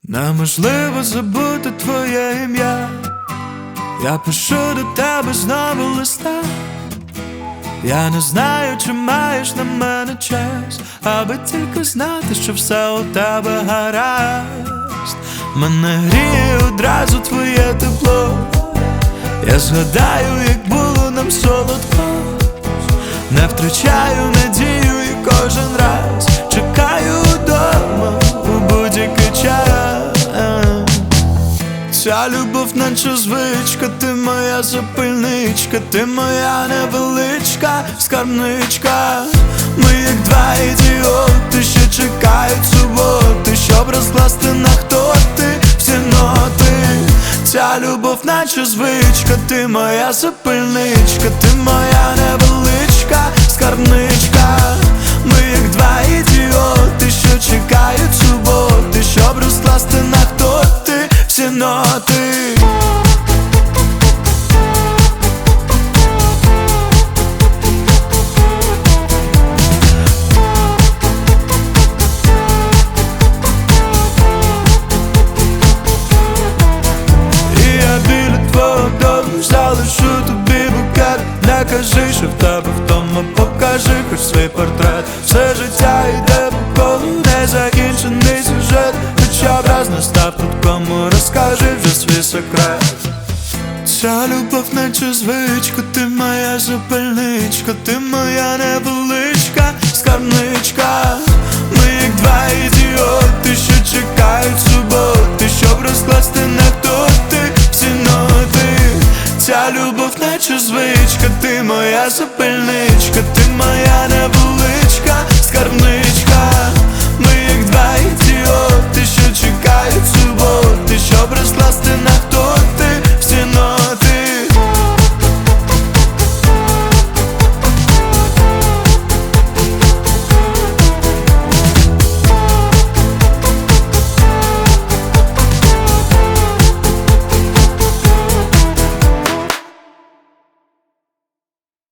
Неможливо забути твоє ім'я. Я пишу до тебе знову листа. Я не знаю, чи маєш на мене час, аби тільки знати, що все у тебе гаразд. Мене гріє одразу твоє тепло. Я згадаю, як було нам солодко. Не втрачаю надію і кожен раз чекаю вдома у будь-який час. Ця любов наче звичка, ти моя запальничка, ти моя невеличка скарбничка. Ми як два ідіоти, що чекають суботи, щоб розкласти на хто ти всі ноти. Ця любов наче звичка, ти моя запальничка, ти моя невеличка скарбничка. Ми як два ідіоти, що чекають суботи, щоб розкласти на хто ти всі ноти. Залишу тобі букет, не кажи, що в тебе вдома, покажи хоч свій портрет. Все життя йде по колу, незакінчений сюжет. Хоча б раз настав тут, кому розкажи вже свій секрет. Ця любов наче звичка, ти моя запальничка, ти моя невеличка скарбничка. Ми як два ідіоти, що чекають суботи, щоб розкласти на хто ти всі ноти. Ця любов наче звичка, ти моя запальничка.